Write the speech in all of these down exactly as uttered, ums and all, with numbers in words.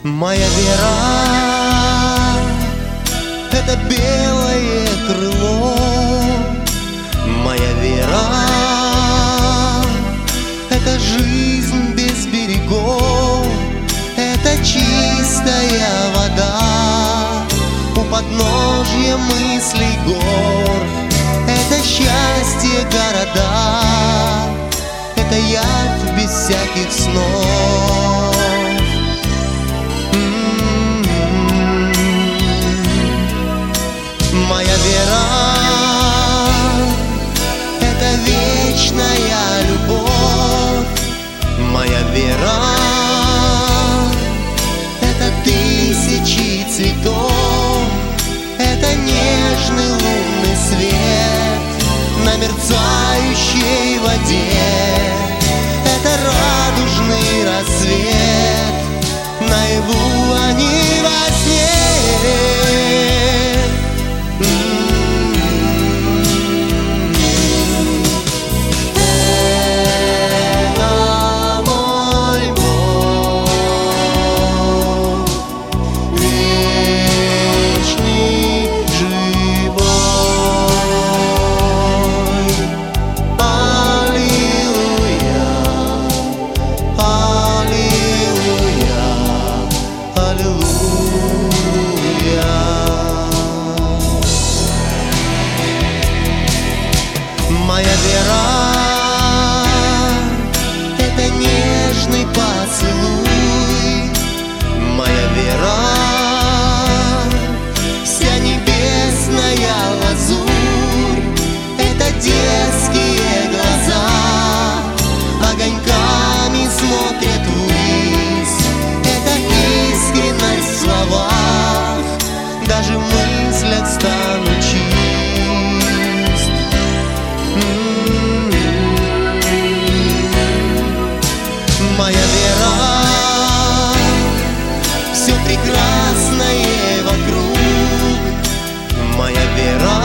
Моя вера — это белое крыло. Моя вера — это жизнь без берегов. Это чистая вода у подножья мыслей гор. Это счастье города, это яд без всяких снов. Моя вера — это вечная любовь. Моя вера — это тысячи цветов. Это нежный лунный свет на мерцающей воде. Это радужный рассвет, наяву они во сне. Моя вера — это нежный поцелуй. Моя вера — вся небесная лазурь. Это детские глаза, огоньками смотрят ввысь. Это искренность в словах, даже в мыслях стану чист. Моя вера — все прекрасное вокруг. Моя вера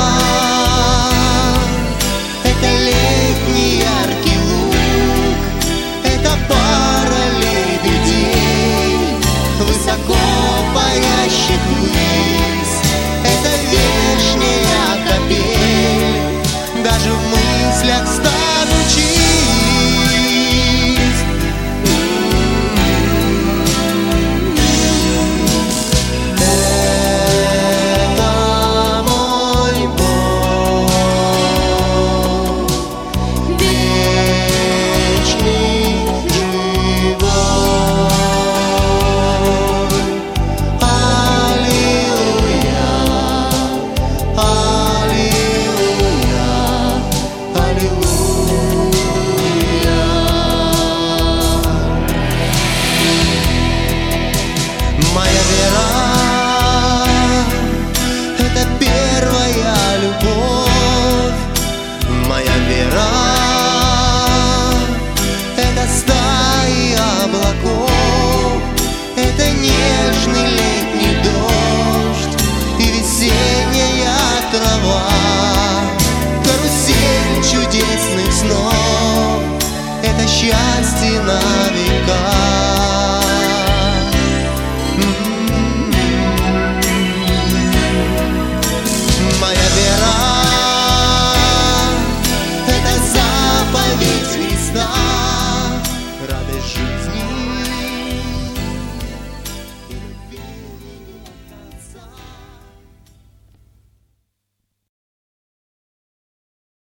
— это летний яркий луг. Это пара лебедей, высоко парящих ввысь. Это вешняя капель, даже в мыслях стану чист. Моя вера — это первая любовь. Моя вера — это стаи облаков. Это нежный летний дождь и весенняя трава. Карусель чудесных снов — это счастье на